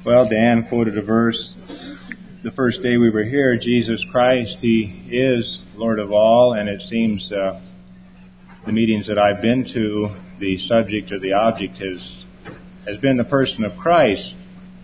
Well, Dan quoted a verse the first day we were here. Jesus Christ, He is Lord of all, and it seems the meetings that I've been to, the subject or the object has been the person of Christ.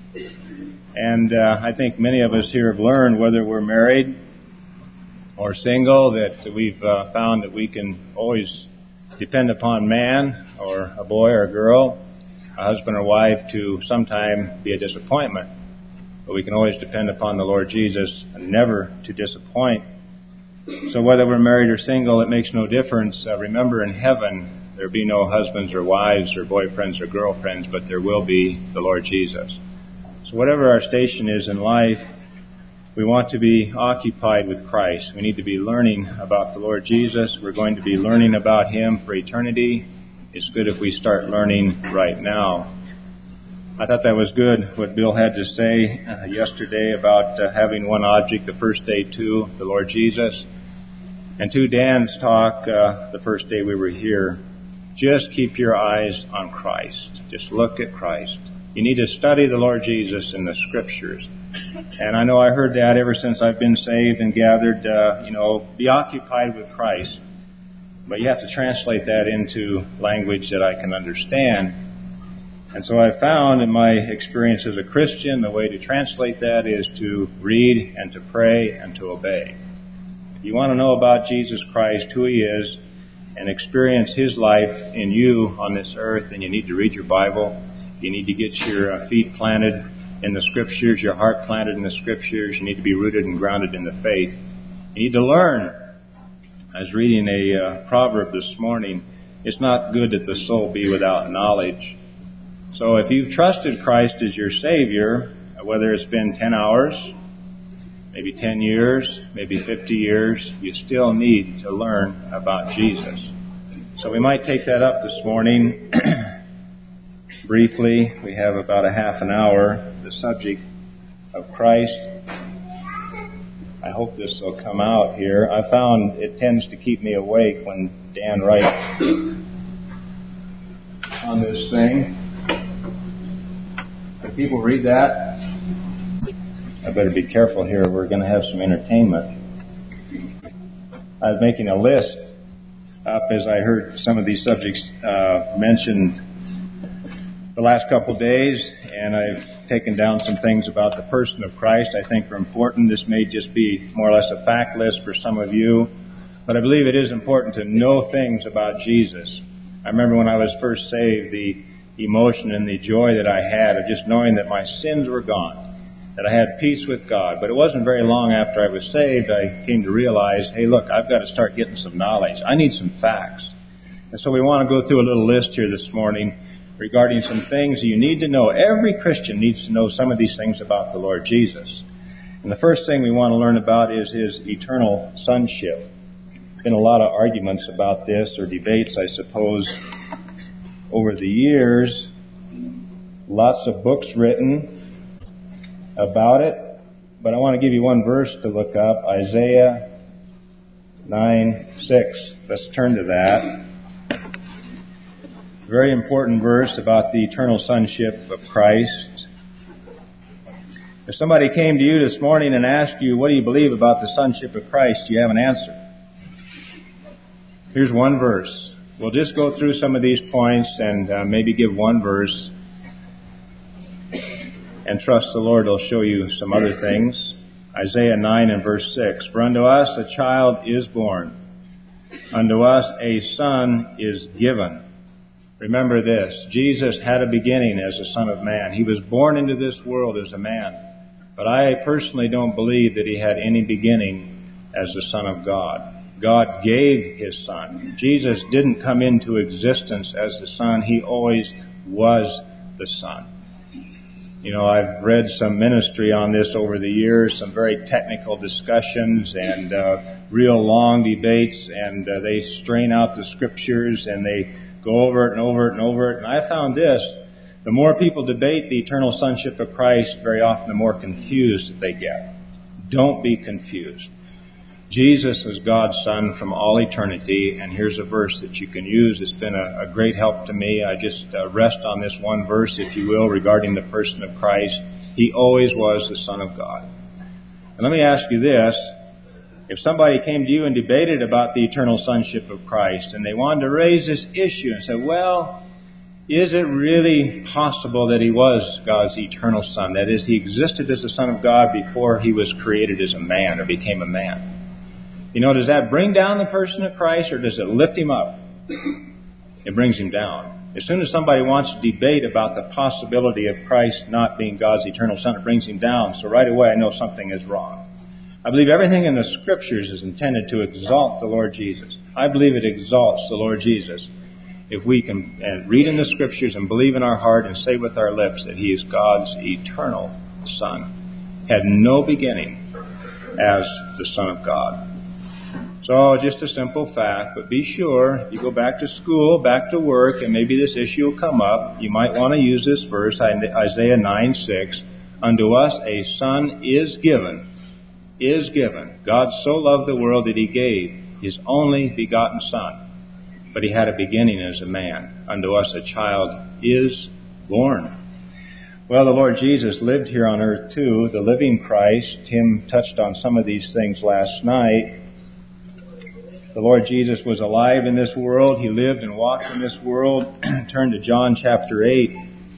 And I think many of us here have learned, whether we're married or single, that we've found that we can always depend upon man or a boy or a girl, a husband or wife, to sometime be a disappointment. But we can always depend upon the Lord Jesus and never to disappoint. So whether we're married or single, it makes no difference. Remember, in heaven, there'll be no husbands or wives or boyfriends or girlfriends, but there will be the Lord Jesus. So whatever our station is in life, we want to be occupied with Christ. We need to be learning about the Lord Jesus. We're going to be learning about Him for eternity. It's good if we start learning right now. I thought that was good, what Bill had to say yesterday about having one object, the first day two, the Lord Jesus. And to Dan's talk the first day we were here, just keep your eyes on Christ. Just look at Christ. You need to study the Lord Jesus in the Scriptures. And I know I heard that ever since I've been saved and gathered, be occupied with Christ. But you have to translate that into language that I can understand. And so I found in my experience as a Christian, the way to translate that is to read and to pray and to obey. If you want to know about Jesus Christ, who He is, and experience His life in you on this earth, then you need to read your Bible. You need to get your feet planted in the Scriptures, your heart planted in the Scriptures. You need to be rooted and grounded in the faith. You need to learn. I was reading a proverb this morning. It's not good that the soul be without knowledge. So if you've trusted Christ as your Savior, whether it's been 10 hours, maybe 10 years, maybe 50 years, you still need to learn about Jesus. So we might take that up this morning briefly. We have about a half an hour, the subject of Christ. I hope this will come out here. I found it tends to keep me awake when Dan writes on this thing. Can people read that? I better be careful here. We're going to have some entertainment. I was making a list up as I heard some of these subjects mentioned the last couple of days, and I've taken down some things about the person of Christ I think are important. This may just be more or less a fact list for some of you, but I believe it is important to know things about Jesus. I remember when I was first saved, the emotion and the joy that I had of just knowing that my sins were gone, that I had peace with God. But it wasn't very long after I was saved, I came to realize, hey, look, I've got to start getting some knowledge. I need some facts. And so we want to go through a little list here this morning regarding some things you need to know. Every Christian needs to know some of these things about the Lord Jesus. And the first thing we want to learn about is His eternal sonship. There's been a lot of arguments about this, or debates, I suppose, over the years. Lots of books written about it. But I want to give you one verse to look up, Isaiah 9:6. Let's turn to that. Very important verse about the eternal sonship of Christ. If somebody came to you this morning and asked you, what do you believe about the sonship of Christ? Do you have an answer? Here's one verse. We'll just go through some of these points and maybe give one verse and trust the Lord will show you some other things. Isaiah 9 and verse 6. For unto us a child is born. Unto us a son is given. Remember this, Jesus had a beginning as a Son of Man. He was born into this world as a man. But I personally don't believe that He had any beginning as the Son of God. God gave His Son. Jesus didn't come into existence as the Son. He always was the Son. You know, I've read some ministry on this over the years, some very technical discussions and real long debates, and they strain out the Scriptures and they go over it and over it and over it. And I found this, the more people debate the eternal sonship of Christ, very often the more confused that they get. Don't be confused. Jesus is God's Son from all eternity, and here's a verse that you can use. It's been a great help to me. I just rest on this one verse, if you will, regarding the person of Christ. He always was the Son of God. And let me ask you this. If somebody came to you and debated about the eternal sonship of Christ, and they wanted to raise this issue and said, well, is it really possible that He was God's eternal Son? That is, He existed as the Son of God before He was created as a man or became a man. You know, does that bring down the person of Christ or does it lift Him up? It brings Him down. As soon as somebody wants to debate about the possibility of Christ not being God's eternal Son, it brings Him down. So right away I know something is wrong. I believe everything in the Scriptures is intended to exalt the Lord Jesus. I believe it exalts the Lord Jesus if we can read in the Scriptures and believe in our heart and say with our lips that He is God's eternal Son. Had no beginning as the Son of God. So just a simple fact, but be sure, if you go back to school, back to work, and maybe this issue will come up, you might want to use this verse, Isaiah 9:6. Unto us a Son is given. Is given. God so loved the world that He gave His only begotten Son. But He had a beginning as a man. Unto us a child is born. Well, the Lord Jesus lived here on earth too, the living Christ. Tim touched on some of these things last night. The Lord Jesus was alive in this world. He lived and walked in this world. Turn to John chapter 8.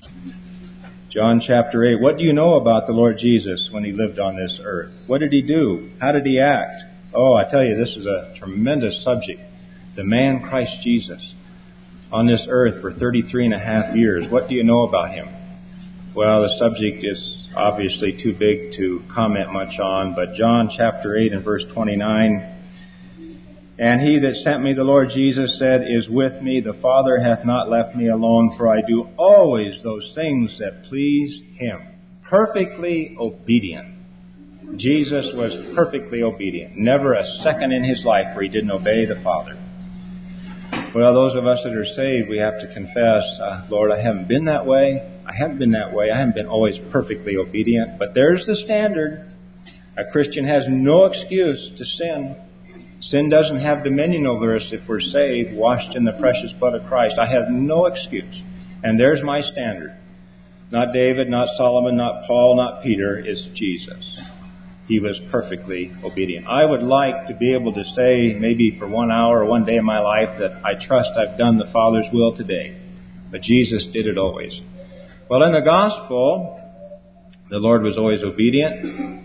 John chapter 8. What do you know about the Lord Jesus when He lived on this earth? What did He do? How did He act? Oh, I tell you, this is a tremendous subject. The man Christ Jesus on this earth for 33 and a half years. What do you know about Him? Well, the subject is obviously too big to comment much on, but John chapter 8 and verse 29. And He that sent me, the Lord Jesus said, is with me. The Father hath not left me alone, for I do always those things that please Him. Perfectly obedient. Jesus was perfectly obedient. Never a second in His life where He didn't obey the Father. Well, those of us that are saved, we have to confess, Lord, I haven't been that way. I haven't been that way. I haven't been always perfectly obedient. But there's the standard. A Christian has no excuse to sin. Sin doesn't have dominion over us if we're saved, washed in the precious blood of Christ. I have no excuse. And there's my standard. Not David, not Solomon, not Paul, not Peter. It's Jesus. He was perfectly obedient. I would like to be able to say, maybe for 1 hour or one day in my life, that I trust I've done the Father's will today. But Jesus did it always. Well, in the gospel, the Lord was always obedient.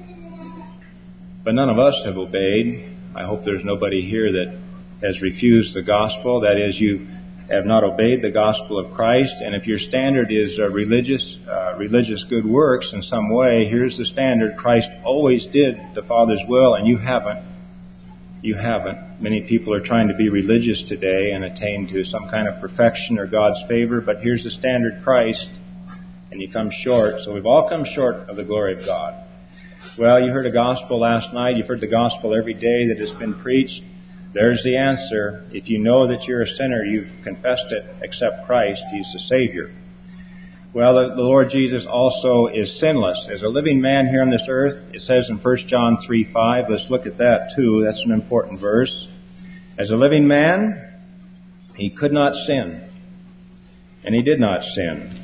But none of us have obeyed. I hope there's nobody here that has refused the gospel. That is, you have not obeyed the gospel of Christ. And if your standard is religious good works in some way, here's the standard. Christ always did the Father's will, and you haven't. You haven't. Many people are trying to be religious today and attain to some kind of perfection or God's favor, but here's the standard, Christ, and you come short. So we've all come short of the glory of God. Well, you heard a gospel last night. You've heard the gospel every day that has been preached. There's the answer. If you know that you're a sinner, you've confessed it, accept Christ. He's the Savior. Well, the Lord Jesus also is sinless. As a living man here on this earth, it says in 1 John 3:5. Let's look at that too. That's an important verse. As a living man, He could not sin. And He did not sin.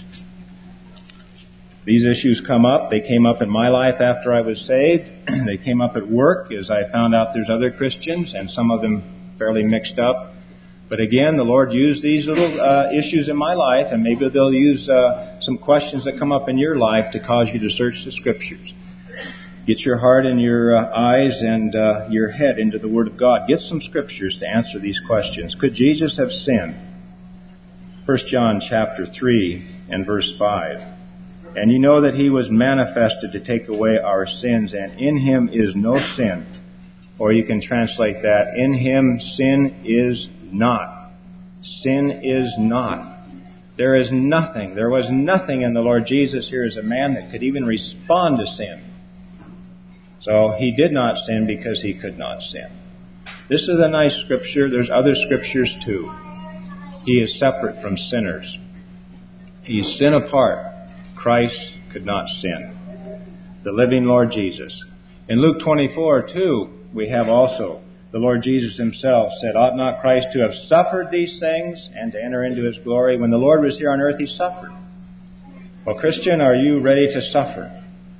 These issues come up. They came up in my life after I was saved. They came up at work as I found out there's other Christians, and some of them fairly mixed up. But again, the Lord used these little issues in my life, and maybe they'll use some questions that come up in your life to cause you to search the Scriptures. Get your heart and your eyes and your head into the Word of God. Get some Scriptures to answer these questions. Could Jesus have sinned? 1 John chapter 3 and verse 5. And you know that He was manifested to take away our sins, and in Him is no sin. Or you can translate that, in Him sin is not. Sin is not. There is nothing. There was nothing in the Lord Jesus here as a man that could even respond to sin. So He did not sin because He could not sin. This is a nice scripture. There's other scriptures too. He is separate from sinners. He's sin apart. Christ could not sin. The living Lord Jesus. In Luke 24, too, we have also the Lord Jesus Himself said, ought not Christ to have suffered these things and to enter into His glory? When the Lord was here on earth, He suffered. Well, Christian, are you ready to suffer?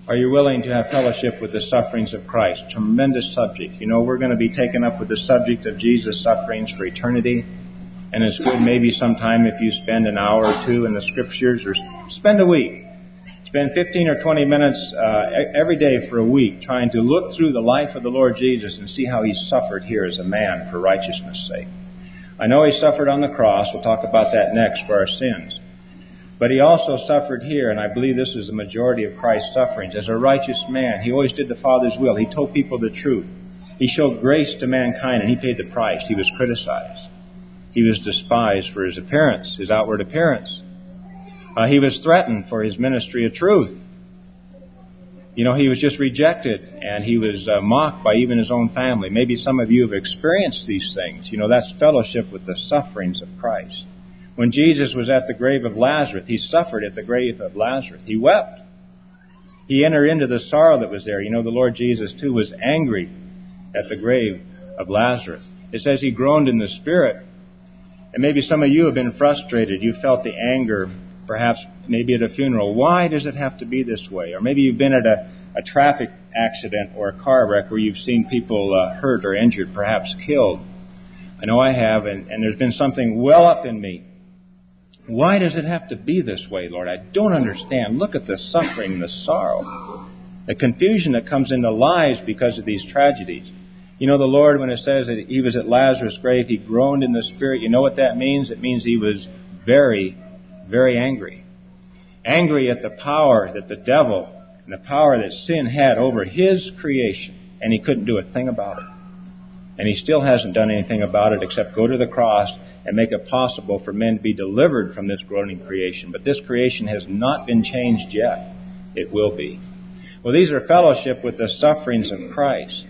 Are you willing to have fellowship with the sufferings of Christ? Tremendous subject. You know, we're going to be taken up with the subject of Jesus' sufferings for eternity. And it's good maybe sometime if you spend an hour or two in the Scriptures, or spend a week. Spend 15 or 20 minutes every day for a week trying to look through the life of the Lord Jesus and see how He suffered here as a man for righteousness' sake. I know He suffered on the cross. We'll talk about that next, for our sins. But He also suffered here, and I believe this is the majority of Christ's sufferings. As a righteous man, He always did the Father's will. He told people the truth. He showed grace to mankind, and He paid the price. He was criticized. He was despised for His appearance, His outward appearance. He was threatened for His ministry of truth. You know, He was just rejected, and He was mocked by even His own family. Maybe some of you have experienced these things. You know, that's fellowship with the sufferings of Christ. When Jesus was at the grave of Lazarus, He suffered at the grave of Lazarus. He wept. He entered into the sorrow that was there. You know, the Lord Jesus, too, was angry at the grave of Lazarus. It says He groaned in the Spirit. And maybe some of you have been frustrated. You felt the anger, perhaps maybe at a funeral. Why does it have to be this way? Or maybe you've been at a traffic accident or a car wreck where you've seen people hurt or injured, perhaps killed. I know I have, and there's been something well up in me. Why does it have to be this way, Lord? I don't understand. Look at the suffering, the sorrow, the confusion that comes into lives because of these tragedies. You know, the Lord, when it says that He was at Lazarus' grave, He groaned in the Spirit. You know what that means? It means He was very, very angry. Angry at the power that the devil and the power that sin had over His creation. And He couldn't do a thing about it. And He still hasn't done anything about it except go to the cross and make it possible for men to be delivered from this groaning creation. But this creation has not been changed yet. It will be. Well, these are fellowship with the sufferings of Christ.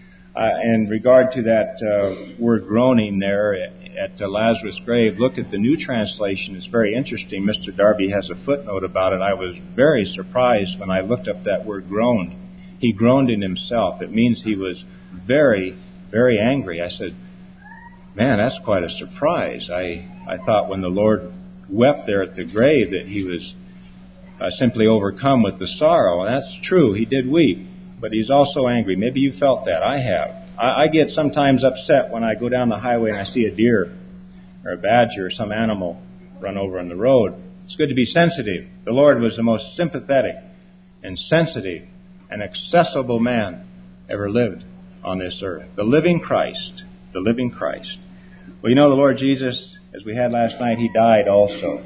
In regard to that word groaning there at Lazarus' grave, look at the New Translation. It's very interesting. Mr. Darby has a footnote about it. I was very surprised when I looked up that word groaned. He groaned in himself. It means he was very, very angry. I said, man, that's quite a surprise. I thought when the Lord wept there at the grave that He was simply overcome with the sorrow. And that's true. He did weep. But He's also angry. Maybe you felt that. I have. I get sometimes upset when I go down the highway and I see a deer or a badger or some animal run over on the road. It's good to be sensitive. The Lord was the most sympathetic and sensitive and accessible man ever lived on this earth. The living Christ. The living Christ. Well, you know, the Lord Jesus, as we had last night, He died also.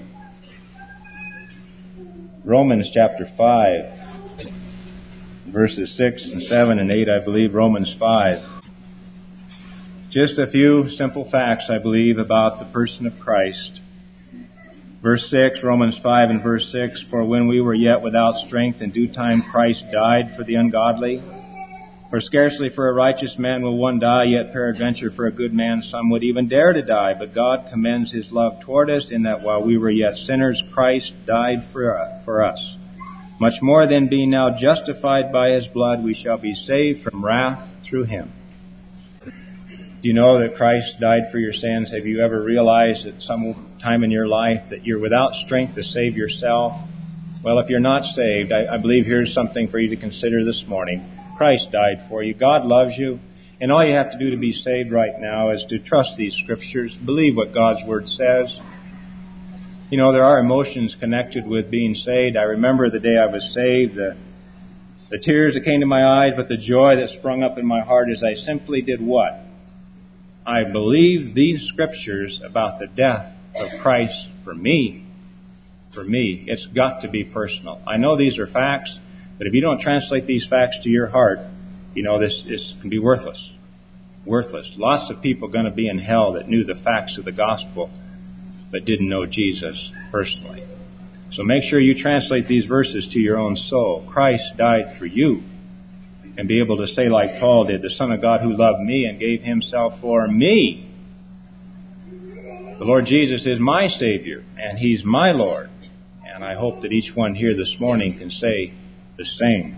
Romans chapter 5. Verses 6 and 7 and 8, I believe, Romans 5. Just a few simple facts, I believe, about the person of Christ. Verse 6, Romans 5 and verse 6, for when we were yet without strength, in due time Christ died for the ungodly. For scarcely for a righteous man will one die, yet peradventure for a good man some would even dare to die. But God commends His love toward us, in that while we were yet sinners, Christ died for us. Much more than being now justified by His blood, we shall be saved from wrath through Him. Do you know that Christ died for your sins? Have you ever realized at some time in your life that you're without strength to save yourself? Well, if you're not saved, I believe here's something for you to consider this morning. Christ died for you. God loves you. And all you have to do to be saved right now is to trust these Scriptures, believe what God's Word says. You know, there are emotions connected with being saved. I remember the day I was saved, the tears that came to my eyes, but the joy that sprung up in my heart as I simply did what? I believed these Scriptures about the death of Christ for me. For me. It's got to be personal. I know these are facts, but if you don't translate these facts to your heart, you know, this can be worthless. Worthless. Lots of people going to be in hell that knew the facts of the gospel but didn't know Jesus personally. So make sure you translate these verses to your own soul. Christ died for you. And be able to say like Paul did, the Son of God who loved me and gave Himself for me. The Lord Jesus is my Savior, and He's my Lord. And I hope that each one here this morning can say the same.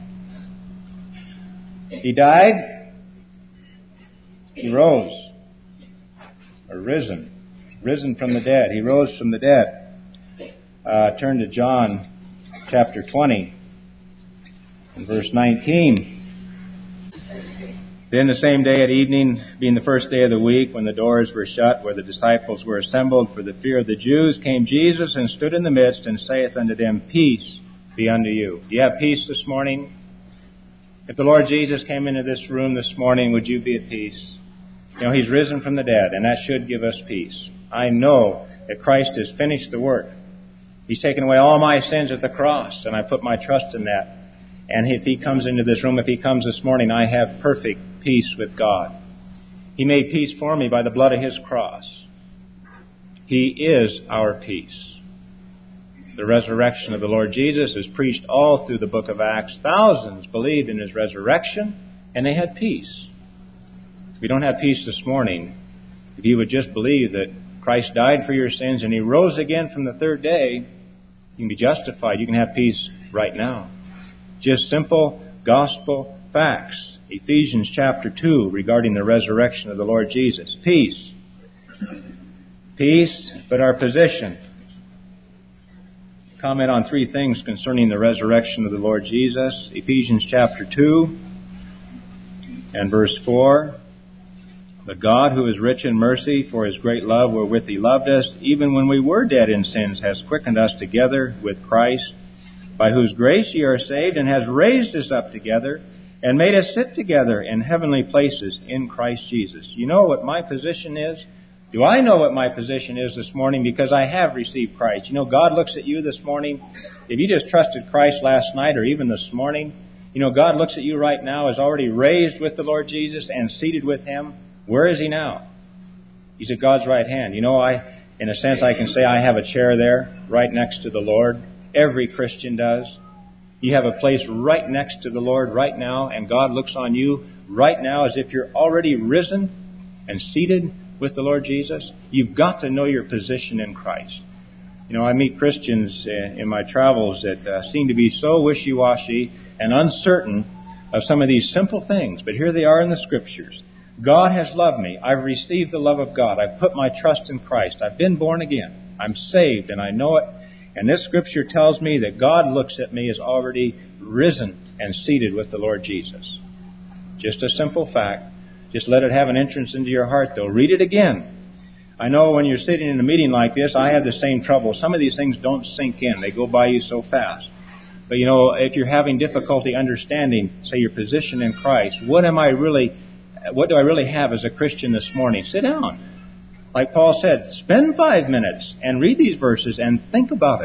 He died. He rose. Or risen. Risen from the dead. He rose from the dead. Turn to John chapter 20. In verse 19, then the same day at evening, being the first day of the week, when the doors were shut, where the disciples were assembled for the fear of the Jews, came Jesus and stood in the midst and saith unto them, Peace be unto you. Do you have peace this morning? If the Lord Jesus came into this room this morning, would you be at peace? You know, He's risen from the dead, and that should give us peace. I know that Christ has finished the work. He's taken away all my sins at the cross, and I put my trust in that. And if He comes into this room, if He comes this morning, I have perfect peace with God. He made peace for me by the blood of His cross. He is our peace. The resurrection of the Lord Jesus is preached all through the book of Acts. Thousands believed in His resurrection, and they had peace. If you don't have peace this morning, if you would just believe that Christ died for your sins and He rose again from the third day, you can be justified. You can have peace right now. Just simple gospel facts. Ephesians chapter 2 regarding the resurrection of the Lord Jesus. Peace. Peace, but our position. Comment on three things concerning the resurrection of the Lord Jesus. Ephesians chapter 2 and verse 4. But God, who is rich in mercy, for His great love wherewith He loved us, even when we were dead in sins, has quickened us together with Christ, by whose grace ye are saved, and has raised us up together, and made us sit together in heavenly places in Christ Jesus. You know what my position is? Do I know what my position is this morning? Because I have received Christ. You know, God looks at you this morning. If you just trusted Christ last night or even this morning, you know, God looks at you right now as already raised with the Lord Jesus and seated with Him. Where is He now? He's at God's right hand. You know, in a sense, I can say I have a chair there right next to the Lord. Every Christian does. You have a place right next to the Lord right now, and God looks on you right now as if you're already risen and seated with the Lord Jesus. You've got to know your position in Christ. You know, I meet Christians in my travels that seem to be so wishy-washy and uncertain of some of these simple things, but here they are in the Scriptures. God has loved me. I've received the love of God. I've put my trust in Christ. I've been born again. I'm saved, and I know it. And this Scripture tells me that God looks at me as already risen and seated with the Lord Jesus. Just a simple fact. Just let it have an entrance into your heart, though. Read it again. I know when you're sitting in a meeting like this, I have the same trouble. Some of these things don't sink in. They go by you so fast. But, you know, if you're having difficulty understanding, say, your position in Christ, what do I really have as a Christian this morning? Sit down. Like Paul said, spend 5 minutes and read these verses and think about it.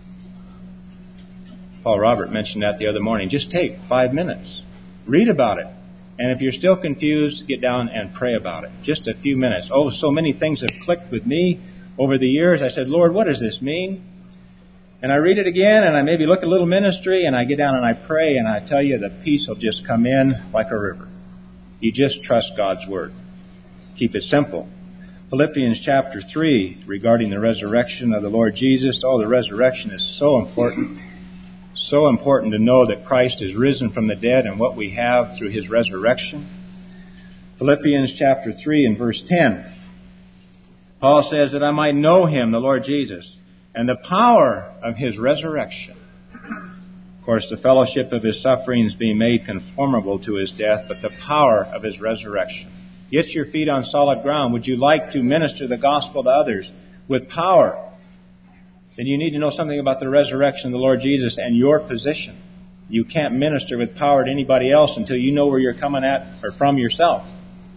Paul Robert mentioned that the other morning. Just take 5 minutes. Read about it. And if you're still confused, get down and pray about it. Just a few minutes. Oh, so many things have clicked with me over the years. I said, Lord, what does this mean? And I read it again, and I maybe look at a little ministry, and I get down and I pray, and I tell you the peace will just come in like a river. You just trust God's Word. Keep it simple. Philippians chapter 3, regarding the resurrection of the Lord Jesus. Oh, the resurrection is so important. So important to know that Christ is risen from the dead and what we have through His resurrection. Philippians chapter 3 and verse 10. Paul says that I might know Him, the Lord Jesus, and the power of His resurrection. Of course, the fellowship of His sufferings being made conformable to His death, but the power of His resurrection. Get your feet on solid ground. Would you like to minister the gospel to others with power? Then you need to know something about the resurrection of the Lord Jesus and your position. You can't minister with power to anybody else until you know where you're coming at or from yourself.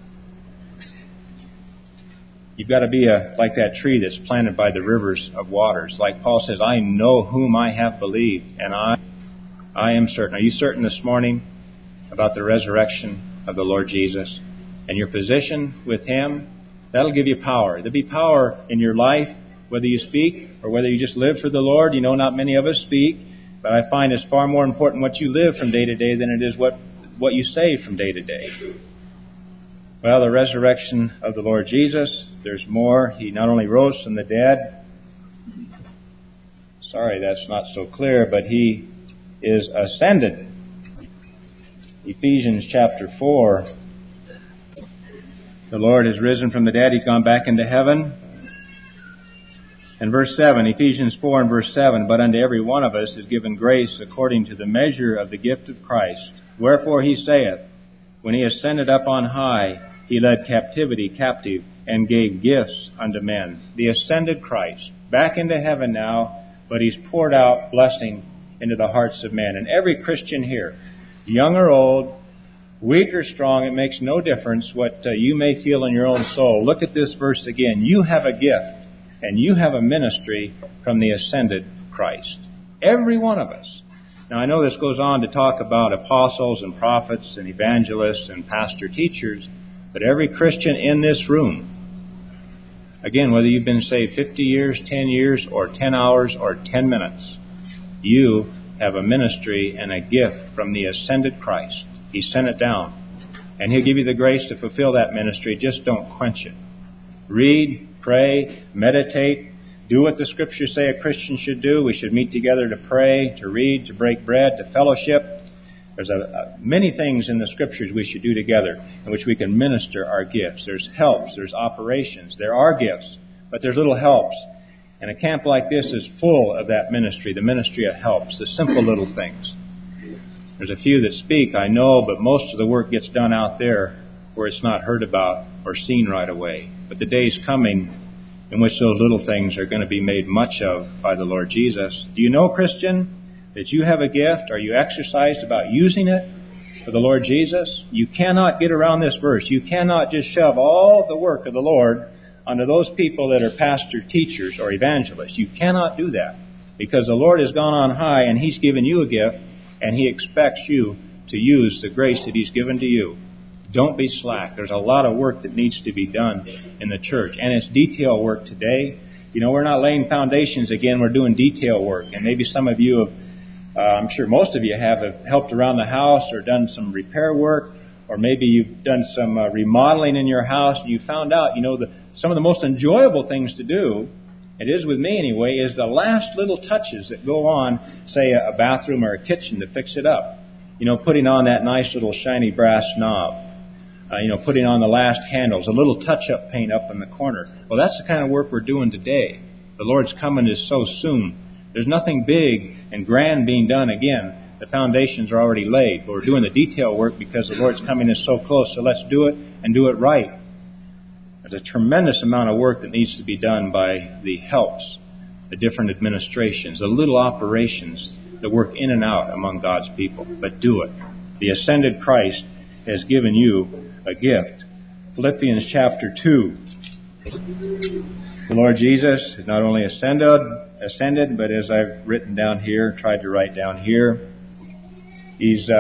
You've got to be like that tree that's planted by the rivers of waters. Like Paul says, I know whom I have believed, and I am certain. Are you certain this morning about the resurrection of the Lord Jesus? And your position with Him, that'll give you power. There'll be power in your life, whether you speak or whether you just live for the Lord. You know, not many of us speak, but I find it's far more important what you live from day to day than it is what you say from day to day. Well, the resurrection of the Lord Jesus, there's more. He not only rose from the dead. Sorry, that's not so clear, but He is ascended. Ephesians chapter 4. The Lord has risen from the dead. He's gone back into heaven. And verse 7, Ephesians 4 and verse 7, but unto every one of us is given grace according to the measure of the gift of Christ. Wherefore he saith, when he ascended up on high, he led captivity captive and gave gifts unto men. The ascended Christ, back into heaven now, but he's poured out blessing into the hearts of men. And every Christian here, young or old, weak or strong, it makes no difference what you may feel in your own soul. Look at this verse again. You have a gift. And you have a ministry from the ascended Christ. Every one of us. Now I know this goes on to talk about apostles and prophets and evangelists and pastor teachers, but every Christian in this room, again, whether you've been saved 50 years, 10 years, or 10 hours, or 10 minutes, you have a ministry and a gift from the ascended Christ. He sent it down. And He'll give you the grace to fulfill that ministry. Just don't quench it. Read, pray, meditate, do what the Scriptures say a Christian should do. We should meet together to pray, to read, to break bread, to fellowship. There's many things in the Scriptures we should do together in which we can minister our gifts. There's helps, there's operations, there are gifts, but there's little helps. And a camp like this is full of that ministry, the ministry of helps, the simple little things. There's a few that speak, I know, but most of the work gets done out there where it's not heard about or seen right away. But the day's coming in which those little things are going to be made much of by the Lord Jesus. Do you know, Christian, that you have a gift? Are you exercised about using it for the Lord Jesus? You cannot get around this verse. You cannot just shove all the work of the Lord onto those people that are pastor, teachers, or evangelists. You cannot do that because the Lord has gone on high and He's given you a gift and He expects you to use the grace that He's given to you. Don't be slack. There's a lot of work that needs to be done in the church. And it's detail work today. You know, we're not laying foundations again. We're doing detail work. And maybe some of you have, I'm sure most of you have helped around the house or done some repair work. Or maybe you've done some remodeling in your house. And you found out, you know, some of the most enjoyable things to do, it is with me anyway, is the last little touches that go on, say, a bathroom or a kitchen to fix it up. You know, putting on that nice little shiny brass knob. Putting on the last handles, a little touch-up paint up in the corner. Well, that's the kind of work we're doing today. The Lord's coming is so soon. There's nothing big and grand being done again. The foundations are already laid. But we're doing the detail work because the Lord's coming is so close. So let's do it and do it right. There's a tremendous amount of work that needs to be done by the helps, the different administrations, the little operations that work in and out among God's people. But do it. The ascended Christ has given you a gift. Philippians chapter 2. The Lord Jesus not only ascended, but as I've written down here, tried to write down here, He's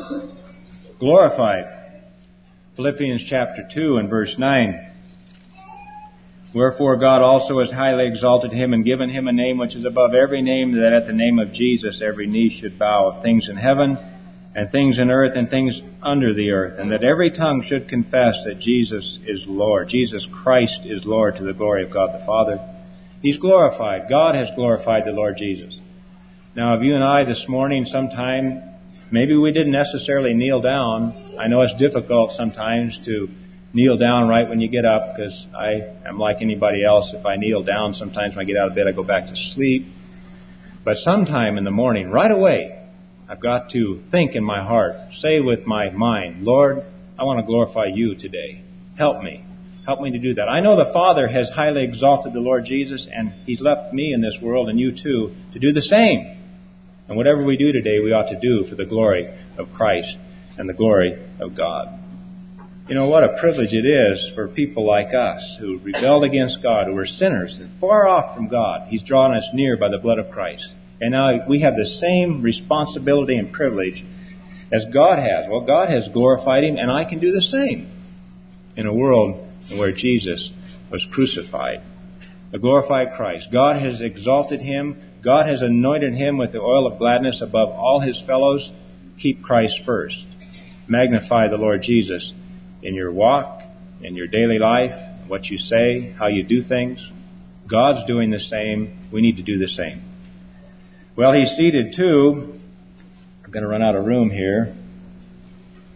glorified. Philippians chapter 2 and verse 9. Wherefore God also has highly exalted Him and given Him a name which is above every name, that at the name of Jesus every knee should bow, of things in heaven and things in earth and things under the earth, and that every tongue should confess that Jesus is Lord. Jesus Christ is Lord, to the glory of God the Father. He's glorified. God has glorified the Lord Jesus. Now, if you and I this morning sometime, maybe we didn't necessarily kneel down. I know it's difficult sometimes to kneel down right when you get up, because I am like anybody else. If I kneel down, sometimes when I get out of bed, I go back to sleep. But sometime in the morning, right away, I've got to think in my heart, say with my mind, Lord, I want to glorify You today. Help me. Help me to do that. I know the Father has highly exalted the Lord Jesus, and He's left me in this world, and you too, to do the same. And whatever we do today, we ought to do for the glory of Christ and the glory of God. You know, what a privilege it is for people like us who rebelled against God, who were sinners and far off from God. He's drawn us near by the blood of Christ. And now we have the same responsibility and privilege as God has. Well, God has glorified Him, and I can do the same in a world where Jesus was crucified. The glorified Christ. God has exalted Him. God has anointed Him with the oil of gladness above all His fellows. Keep Christ first. Magnify the Lord Jesus in your walk, in your daily life, what you say, how you do things. God's doing the same. We need to do the same. Well, He's seated too. I'm going to run out of room here.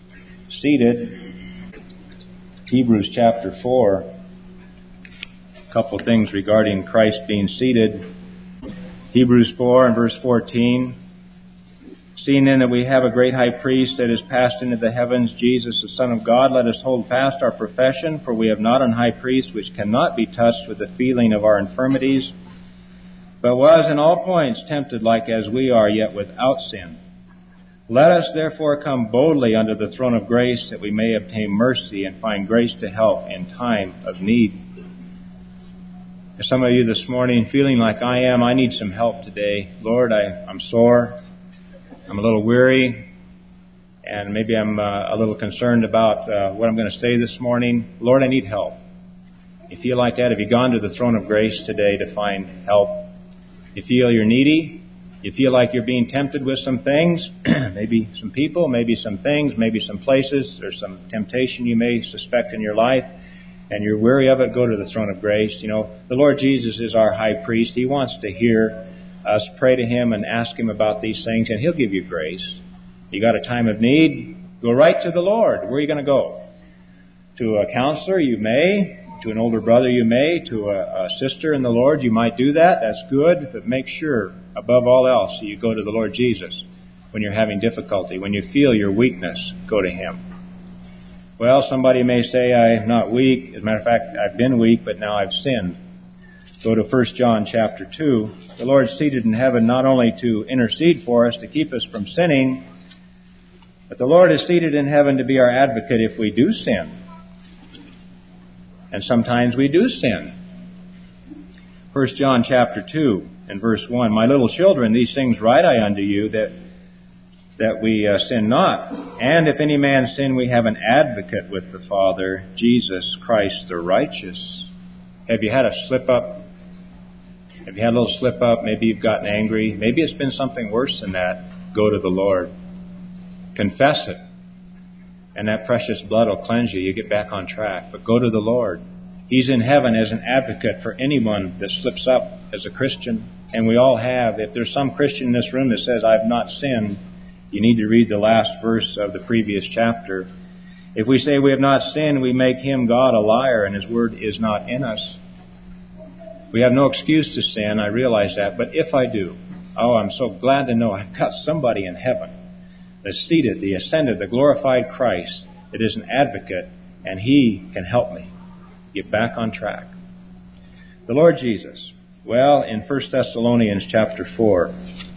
Seated. Hebrews chapter 4. couple things regarding Christ being seated. Hebrews 4 and verse 14. Seeing then that we have a great high priest that is passed into the heavens, Jesus, the Son of God, let us hold fast our profession, for we have not an high priest which cannot be touched with the feeling of our infirmities, but was in all points tempted like as we are, yet without sin. Let us therefore come boldly unto the throne of grace, that we may obtain mercy and find grace to help in time of need. Some of you this morning feeling like I am, I need some help today. Lord, I'm sore. I'm a little weary, and maybe I'm a little concerned about what I'm going to say this morning. Lord, I need help. You feel like that? Have you gone to the throne of grace today to find help? You feel you're needy? You feel like you're being tempted with some things? Maybe some people, maybe some things, maybe some places. There's some temptation you may suspect in your life, and you're weary of it. Go to the throne of grace. You know, the Lord Jesus is our high priest. He wants to hear us pray to Him and ask Him about these things, and He'll give you grace. You got a time of need, go right to the Lord. Where are you going to go? To a counselor, you may. To an older brother, you may. To a sister in the Lord, you might do that. That's good, but make sure, above all else, you go to the Lord Jesus when you're having difficulty. When you feel your weakness, go to Him. Well, somebody may say, I'm not weak. As a matter of fact, I've been weak, but now I've sinned. Go to 1 John chapter 2. The Lord is seated in heaven not only to intercede for us, to keep us from sinning, but the Lord is seated in heaven to be our advocate if we do sin. And sometimes we do sin. 1 John chapter 2 and verse 1. My little children, these things write I unto you, that we sin not. And if any man sin, we have an advocate with the Father, Jesus Christ the righteous. Have you had a slip up? Have you had a little slip up? Maybe you've gotten angry. Maybe it's been something worse than that. Go to the Lord. Confess it. And that precious blood will cleanse you. You get back on track. But go to the Lord. He's in heaven as an advocate for anyone that slips up as a Christian. And we all have. If there's some Christian in this room that says, I've not sinned, you need to read the last verse of the previous chapter. If we say we have not sinned, we make Him, God, a liar, and His word is not in us. We have no excuse to sin, I realize that. But if I do, I'm so glad to know I've got somebody in heaven that's seated, the ascended, the glorified Christ, that is an advocate, and He can help me get back on track. The Lord Jesus. Well, in 1 Thessalonians chapter 4,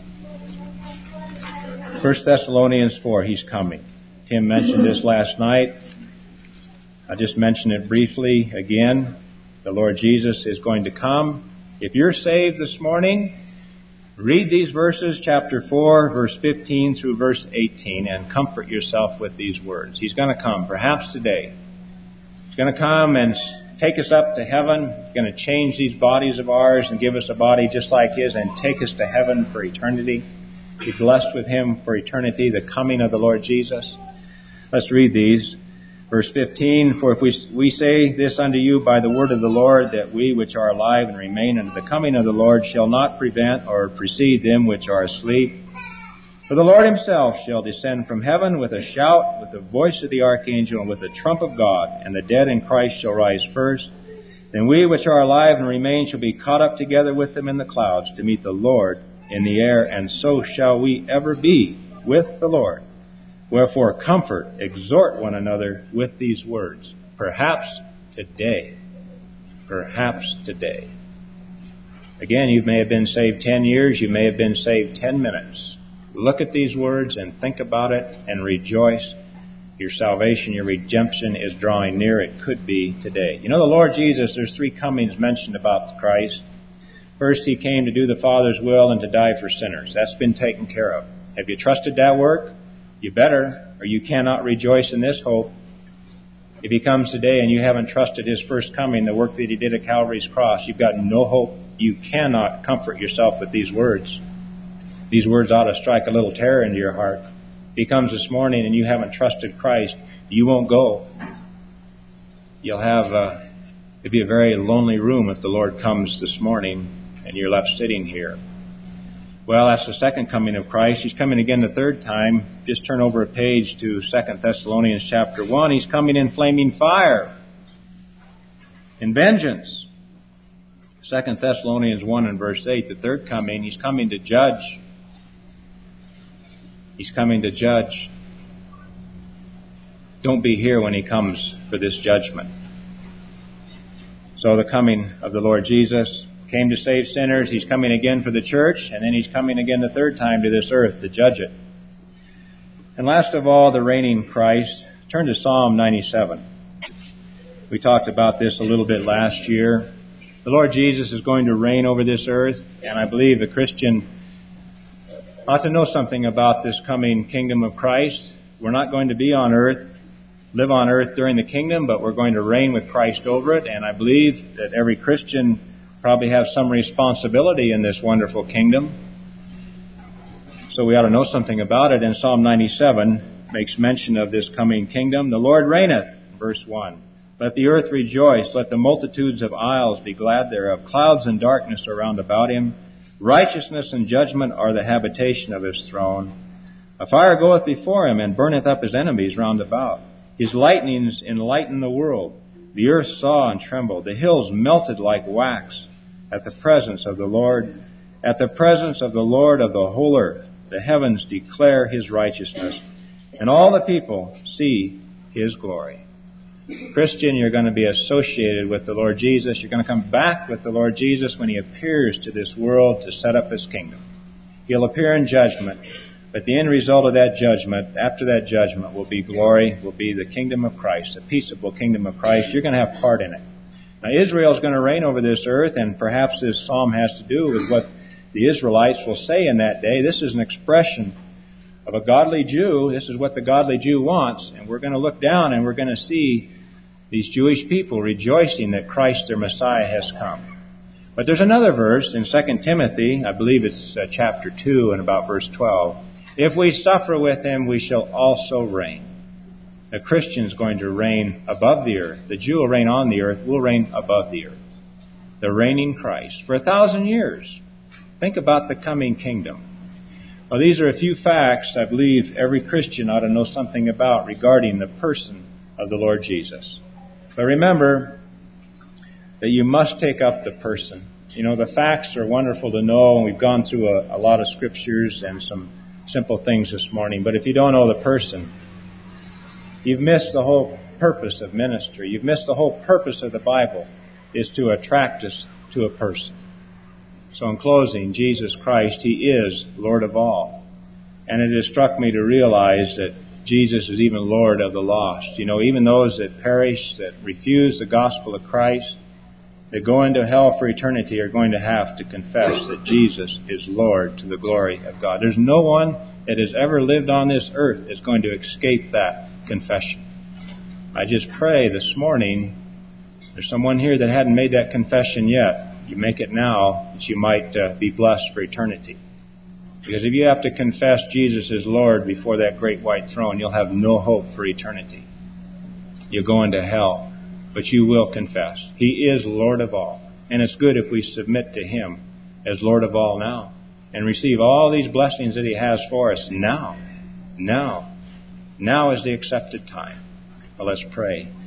1 Thessalonians 4, He's coming. Tim mentioned this last night. I just mentioned it briefly again. The Lord Jesus is going to come. If you're saved this morning, read these verses, chapter 4, verse 15 through verse 18, and comfort yourself with these words. He's going to come, perhaps today. He's going to come and take us up to heaven. He's going to change these bodies of ours and give us a body just like His and take us to heaven for eternity. Be blessed with Him for eternity, the coming of the Lord Jesus. Let's read these. Verse 15, for if we say this unto you by the word of the Lord, that we which are alive and remain unto the coming of the Lord shall not prevent or precede them which are asleep. For the Lord Himself shall descend from heaven with a shout, with the voice of the archangel, and with the trump of God, and the dead in Christ shall rise first. Then we which are alive and remain shall be caught up together with them in the clouds to meet the Lord in the air, and so shall we ever be with the Lord. Wherefore comfort, exhort one another with these words. Perhaps today. Perhaps today. Again, you may have been saved 10 years. You may have been saved 10 minutes. Look at these words and think about it and rejoice. Your salvation, your redemption is drawing near. It could be today. You know, the Lord Jesus, there's 3 comings mentioned about Christ. First, He came to do the Father's will and to die for sinners. That's been taken care of. Have you trusted that work? You better, or you cannot rejoice in this hope. If He comes today and you haven't trusted His first coming, the work that He did at Calvary's cross, you've got no hope. You cannot comfort yourself with these words. These words ought to strike a little terror into your heart. If He comes this morning and you haven't trusted Christ, you won't go. You'll have, it'd be a very lonely room if the Lord comes this morning and you're left sitting here. Well, that's the second coming of Christ. He's coming again the third time. Just turn over a page to 2 Thessalonians chapter 1. He's coming in flaming fire, in vengeance. 2 Thessalonians 1 and verse 8, the third coming, He's coming to judge. He's coming to judge. Don't be here when He comes for this judgment. So the coming of the Lord Jesus came to save sinners. He's coming again for the church, and then He's coming again the third time to this earth to judge it. And last of all, the reigning Christ. Turn to Psalm 97. We talked about this a little bit last year. The Lord Jesus is going to reign over this earth, and I believe the Christian ought to know something about this coming kingdom of Christ. We're not going to be on earth, live on earth during the kingdom, but we're going to reign with Christ over it, and I believe that every Christian probably has some responsibility in this wonderful kingdom. So we ought to know something about it. And Psalm 97 makes mention of this coming kingdom. The Lord reigneth, verse 1. Let the earth rejoice. Let the multitudes of isles be glad thereof. Clouds and darkness are round about Him. Righteousness and judgment are the habitation of His throne. A fire goeth before Him, and burneth up His enemies round about. His lightnings enlighten the world. The earth saw and trembled. The hills melted like wax at the presence of the Lord. At the presence of the Lord of the whole earth. The heavens declare His righteousness, and all the people see His glory. Christian, you're going to be associated with the Lord Jesus. You're going to come back with the Lord Jesus when He appears to this world to set up His kingdom. He'll appear in judgment, but the end result of that judgment, after that judgment, will be glory, will be the kingdom of Christ, a peaceable kingdom of Christ. You're going to have part in it. Now, Israel's going to reign over this earth, and perhaps this psalm has to do with what the Israelites will say in that day. This is an expression of a godly Jew. This is what the godly Jew wants. And we're going to look down and we're going to see these Jewish people rejoicing that Christ, their Messiah, has come. But there's another verse in 2 Timothy, I believe it's chapter 2 and about verse 12. If we suffer with Him, we shall also reign. A Christian's going to reign above the earth. The Jew will reign on the earth. We'll reign above the earth. The reigning Christ for 1,000 years. Think about the coming kingdom. Well, these are a few facts I believe every Christian ought to know something about regarding the person of the Lord Jesus. But remember that you must take up the person. You know, the facts are wonderful to know, and we've gone through a lot of scriptures and some simple things this morning. But if you don't know the person, you've missed the whole purpose of ministry. You've missed the whole purpose of the Bible, is to attract us to a person. So in closing, Jesus Christ, He is Lord of all. And it has struck me to realize that Jesus is even Lord of the lost. You know, even those that perish, that refuse the gospel of Christ, that go into hell for eternity, are going to have to confess that Jesus is Lord to the glory of God. There's no one that has ever lived on this earth that's going to escape that confession. I just pray this morning, there's someone here that hadn't made that confession yet. You make it now, that you might be blessed for eternity. Because if you have to confess Jesus is Lord before that great white throne, you'll have no hope for eternity. You'll go into hell. But you will confess. He is Lord of all. And it's good if we submit to Him as Lord of all now. And receive all these blessings that He has for us now. Now. Now is the accepted time. Well, let's pray.